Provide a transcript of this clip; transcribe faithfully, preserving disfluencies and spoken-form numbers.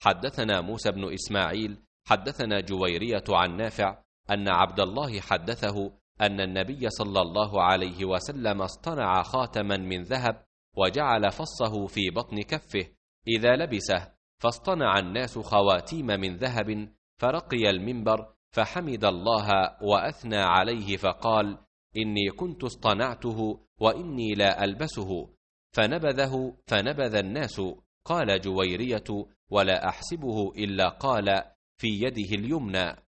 حدثنا موسى بن إسماعيل حدثنا جويرية عن نافع أن عبد الله حدثه أن النبي صلى الله عليه وسلم اصطنع خاتما من ذهب وجعل فصه في بطن كفه إذا لبسه، فاصطنع الناس خواتيم من ذهب، فرقي المنبر فحمد الله وأثنى عليه فقال: إني كنت اصطنعته وإني لا ألبسه، فنبذه فنبذ الناس. قال جويرية: ولا أحسبه إلا قال في يده اليمنى.